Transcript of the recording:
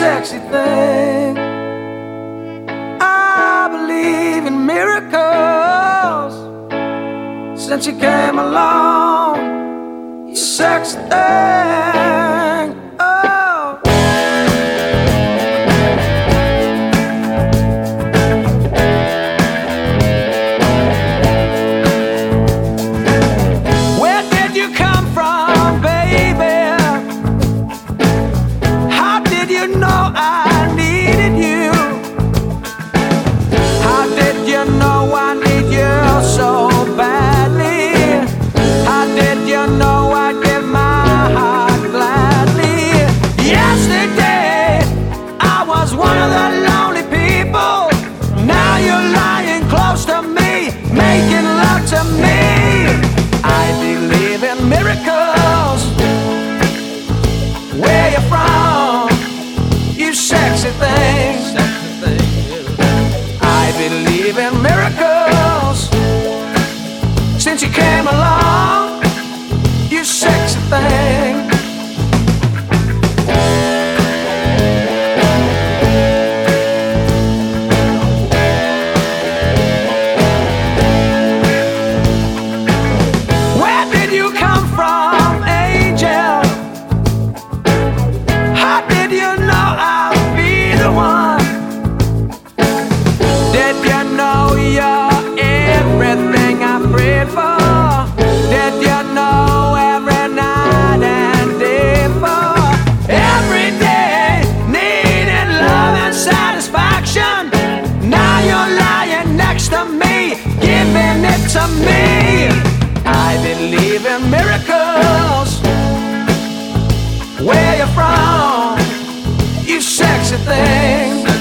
sexy thing. I believe in miracles since you came along, you sexy thing. Oh. Where did you come from, baby? How did you know I needed you? How did you know I need you so badly? How did you know I'd give my heart gladly? Yesterday I was one of the lonely people. Now you're lying close to me, making love to me. I believe in miracles. Where you from, you sexy thing? I believe in miracles since you came along, you sexy thing. Where did you come from, angel? How did you know I'll be the one? Did you know you're everything I prayed for? Did you know every night and day for? Every day needing love and satisfaction. Now you're lying next to me, giving it to me. I believe in miracles. Where you from, you sexy thing?